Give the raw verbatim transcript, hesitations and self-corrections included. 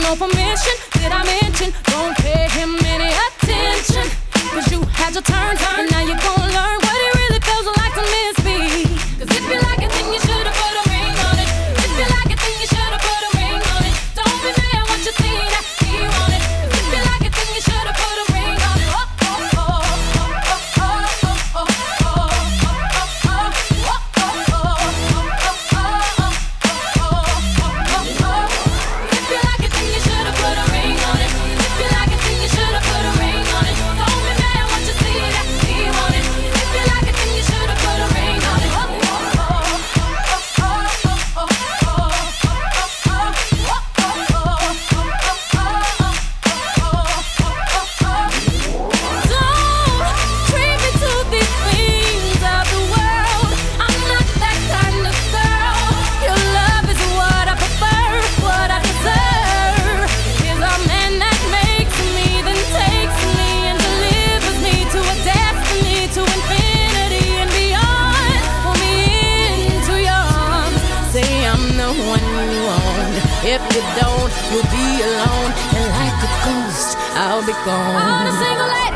no permission. Did I mention? Don't pay him any attention. Cause you had your turn, and now you're gonna learn what it really feels like to miss me. Cause if you like it, then you should've put a ring on it. If you like it, then you should've put a ring on it. Don't be mad what you see that he want it. Cause if you like it, then you should've put a ring on it. Oh, oh, oh, oh, oh, oh, oh, oh, if you like it, then you should've put a ring on it. If you like it, then you should've put a ring on it. Don't be mad what you see that he want it. If you like it, then you should've put a ring on it. Oh, oh, oh, oh, oh, oh, don't treat me to these things of the world. I'm not that kind of girl. Your love is what I prefer, what I deserve. Is a man that makes me, then takes me and delivers me to a destiny, to infinity and beyond. Pull me into your arms, say I'm the one you want. If you don't, you'll be alone, and like a ghost, I'll be gone. All the single ladies